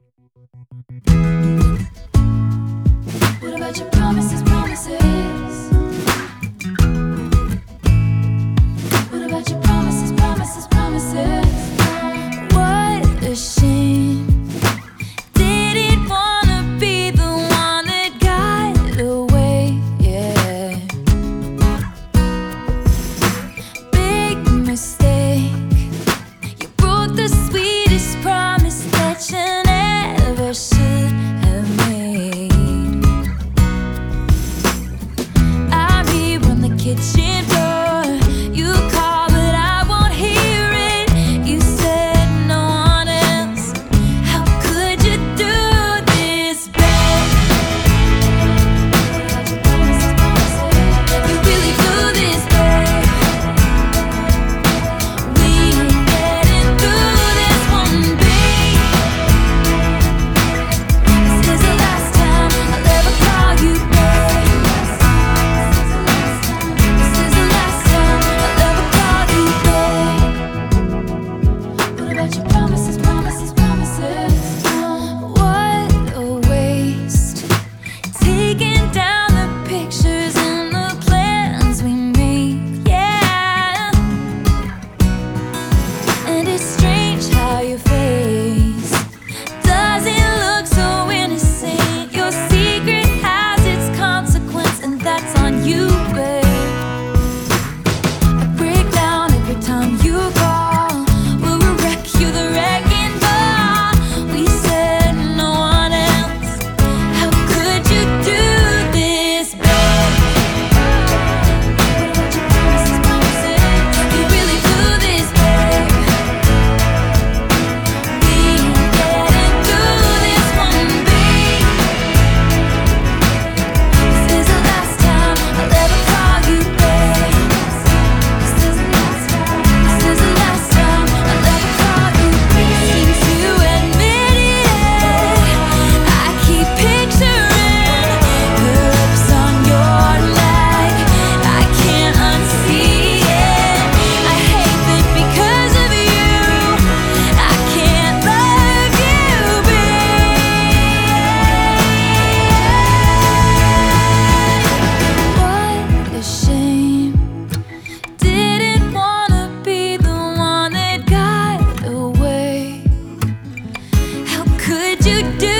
What about your promises, promises? What about your promises, promises, promises? What a shame. Didn't wanna be the one that got away, yeah. Big mistake. You broke the sweetest promise that you never should have made. I'm here on the kitchen floor. You call, but I won't hear it. You said no one else. How could you do this, babe? You really do this, babe. We ain't getting through this one, babe. This is the last time I'll ever call you, babe. This is the last time I'll ever call you, babe. What about your promises, promises, promises? What a waste. Taking down the pictures and the plans we made, yeah. And it's strange how your face doesn't look so innocent. Your secret has its consequence, and that's on you, babe. I break down every time you call. We're a wreck, you're the wrecking ball. We said no one else. How could you do this, babe? What about your promises, promises? You really do this, babe. We ain't getting through this one, babe. This is the last time I'll ever call you, babe. This is the last time. This is the last time I'll ever call you, babe. Since you admitted it, I keep picturing her lips on your neck. I can't unsee it. I hate that because of you, I can't love you, babe. What a shame. Didn't wanna be the one that got away. How could you do